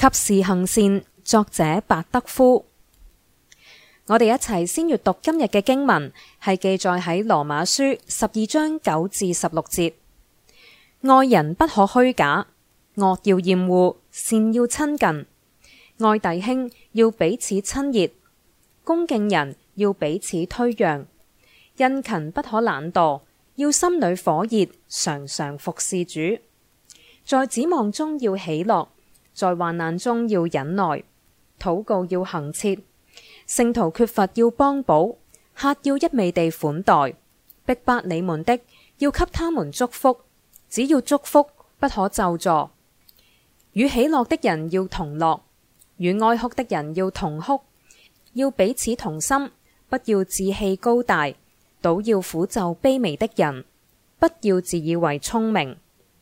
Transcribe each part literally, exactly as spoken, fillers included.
及時行善，作者白德夫。我哋一齊先閱讀今日嘅經文，係記載喺羅馬書十二章九至十六節。愛人不可虛假，惡要厭惡，善要親近。愛弟兄要彼此親熱，恭敬人要彼此推讓。殷勤不可懶惰，要心裏火熱，常常服侍主。在指望中要喜樂，在患難中要忍耐。禱告要恆切，聖徒缺乏要幫補，客要一味地款待。逼迫你們的要給他們祝福，只要祝福，不可咒詛。與喜樂的人要同樂，與哀哭的人要同哭。要彼此同心，不要志氣高大，倒要俯就卑微的人。不要自以為聰明。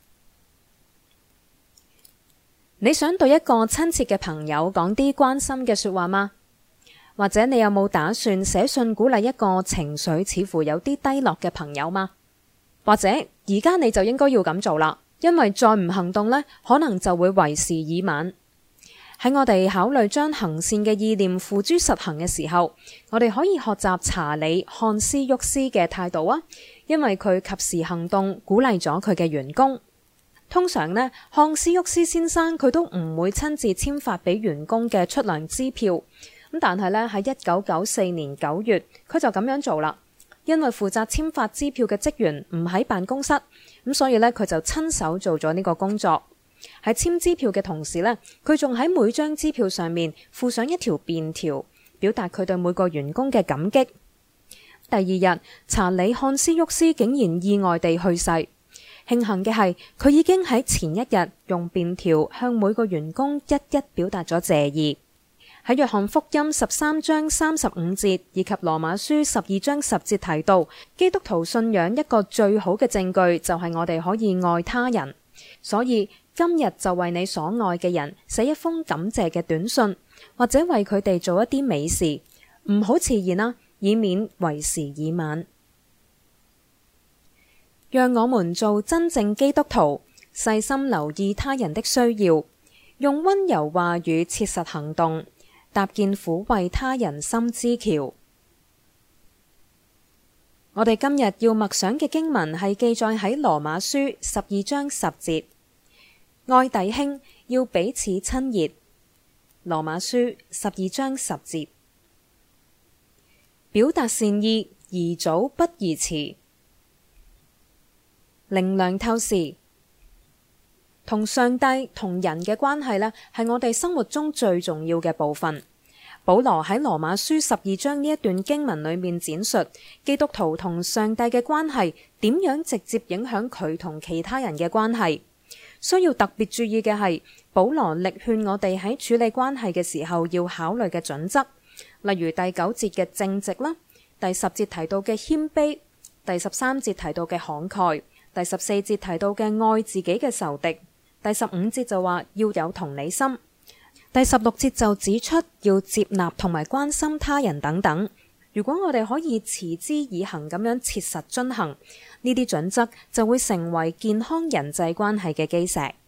你想對一個親切嘅朋友講啲關心嘅說話嗎？或者你有冇打算寫信鼓勵一個情緒似乎有啲低落嘅朋友嗎？或者而家你就應該要咁做啦，因為再唔行動呢，可能就會為時已晚。喺我哋考慮將行善嘅意念付諸實行嘅時候，我哋可以學習查理漢斯沃斯嘅態度啊，因為佢及時行動，鼓勵咗佢嘅員工。通常呢，漢斯沃斯先生佢都唔會親自簽發俾員工嘅出糧支票，咁但係呢，喺一九九四年九月，佢就咁樣做啦。因為負責簽發支票嘅職員唔喺辦公室，咁所以呢，佢就親手做咗呢個工作。喺簽支票嘅同時呢，佢仲喺每張支票上面附上一條便條，表達佢對每個員工嘅感激。第二日，查理漢斯沃斯竟然意外地去世。慶幸嘅係，佢已經喺前一日用便條向每個員工一一表達咗謝意。喺約翰福音十三章三十五節以及羅馬書十二章十節提到，基督徒信仰一個最好嘅證據就係我哋可以愛他人。所以今日就為你所愛嘅人寫一封感謝嘅短信，或者為佢哋做一啲美事，唔好遲延啦，以免為時已晚。讓我們做真正基督徒，細心留意他人的需要，用溫柔話語切實行動，搭建撫慰他人心之橋。我哋今日要默想嘅經文係記載喺羅馬書十二章十節，愛弟兄要彼此親熱。羅馬書十二章十節，表達善意，宜早不宜遲。靈糧透視，同上帝同人嘅關係呢，係我哋生活中最重要嘅部分。保羅喺羅馬書十二章呢一段經文裏面展述基督徒同上帝嘅關係點樣直接影響佢同其他人嘅關係。需要特別注意嘅係，保羅力勸我哋喺處理關係嘅時候要考慮嘅準則，例如第九節嘅正直啦，第十節提到嘅謙卑，第十三節提到嘅慷慨，第十四節提到嘅愛自己嘅仇敵，第十五節就話要有同理心，第十六節就指出要接納同埋關心他人等等。如果我哋可以持之以恆咁樣切實遵行呢啲準則，就會成為健康人際關係嘅基石。